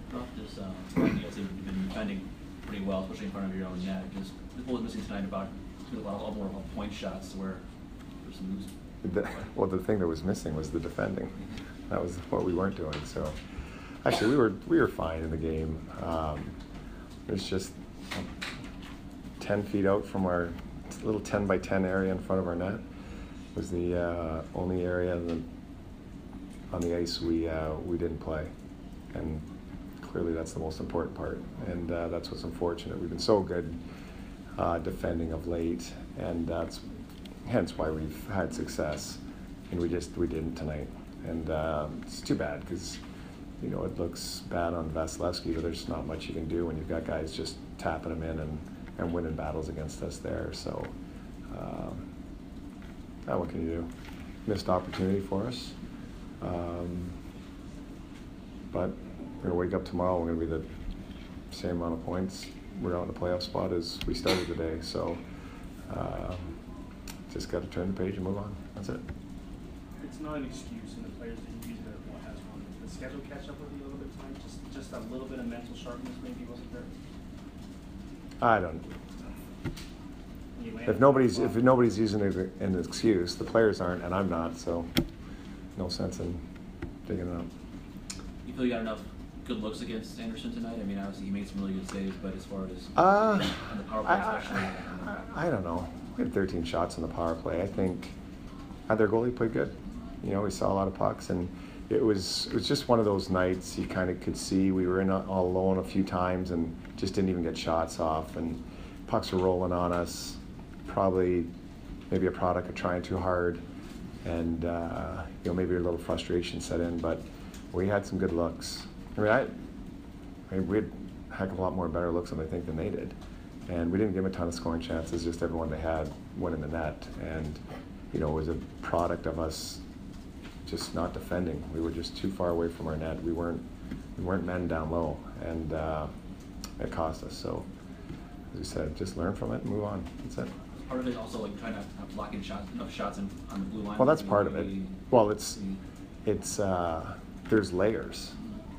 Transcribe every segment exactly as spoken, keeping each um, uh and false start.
Well, just um, you guys have been defending pretty well, especially in front of your own net. Just what was missing tonight about a lot, a lot more of a point shots where there's some moves. The, well, the thing that was missing was the defending. That was what we weren't doing. So, actually, we were we were fine in the game. Um, it was just ten feet out from our little ten by ten area in front of our net was the uh, only area that on the ice we uh, we didn't play, and clearly that's the most important part, and uh, that's what's unfortunate. We've been so good uh, defending of late, and that's hence why we've had success, and we just we didn't tonight, and uh, it's too bad because you know it looks bad on Vasilevsky, but there's not much you can do when you've got guys just tapping them in and, and winning battles against us there. So, um, now what can you do? Missed opportunity for us. Um, but we're going to wake up tomorrow, we're going to be the same amount of points. We're out in the playoff spot as we started the day. So uh, just got to turn the page and move on. That's it. It's not an excuse, and the players didn't use it at what has one. Did the schedule catch up with you a little bit tonight? Just, just a little bit of mental sharpness maybe wasn't there? I don't. If nobody's if nobody's using it as an excuse, the players aren't, and I'm not. So no sense in digging it up. You feel you got enough good looks against Anderson tonight? I mean, obviously he made some really good saves, but as far as uh, on the power play, I, especially, I, I, I don't know. We had thirteen shots in the power play. I think either goalie played good. You know, we saw a lot of pucks, and it was it was just one of those nights you kind of could see we were in all alone a few times and just didn't even get shots off, and pucks were rolling on us. Probably maybe a product of trying too hard, and uh, you know maybe a little frustration set in, but we had some good looks. I mean, I, I mean, we had a heck of a lot more better looks than I think than they did, and we didn't give them a ton of scoring chances. Just everyone they had went in the net, and you know it was a product of us just not defending. We were just too far away from our net. We weren't we weren't men down low, and uh, it cost us. So as we said, just learn from it and move on. That's it. Part of it also like trying to block in shots, enough shots in, on the blue line. Well, that's part of it. Well, it's it's uh, there's layers.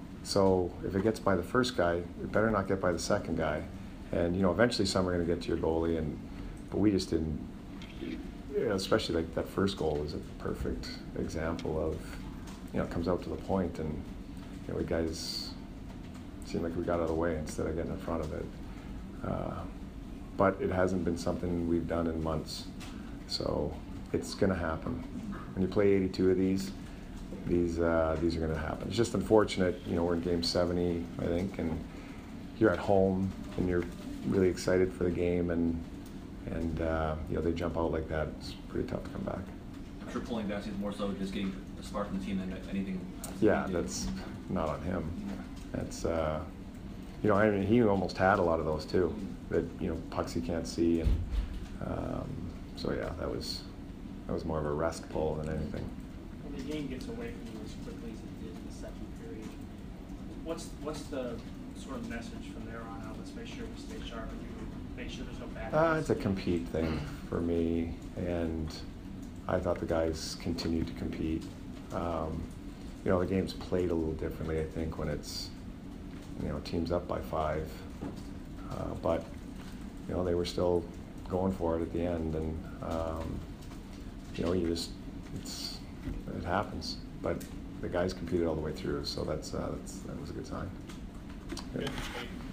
So if it gets by the first guy, it better not get by the second guy. And you know, eventually some are going to get to your goalie, and but we just didn't. You know, especially like that first goal was a perfect example of, you know, it comes out to the point, and you know, we guys seemed like we got out of the way instead of getting in front of it. Uh, but it hasn't been something we've done in months, so it's going to happen. When you play eighty-two of these, these uh, these are going to happen. It's just unfortunate, you know, we're in game seventy, I think, and you're at home and you're really excited for the game, and and uh, you know they jump out like that. It's pretty tough to come back. I'm sure pulling back is more so just getting a spark from the team than anything. Yeah, that's not on him. That's uh, you know, I mean, he almost had a lot of those too. That you know, pucks he can't see, and um, so yeah, that was that was more of a rest pull than anything. When the game gets away from you as quickly as it did in the second period, what's what's the sort of message from there on out? Let's make sure we stay sharp and we make sure there's no bad. Uh, it's a compete thing for me, and I thought the guys continued to compete. Um, you know, the game's played a little differently, I think, when it's, you know, teams up by five. Uh, but, you know, they were still going for it at the end, and, um, you know, you just, it's, it happens. But the guys competed all the way through, so that's, uh, that's that was a good sign. Good.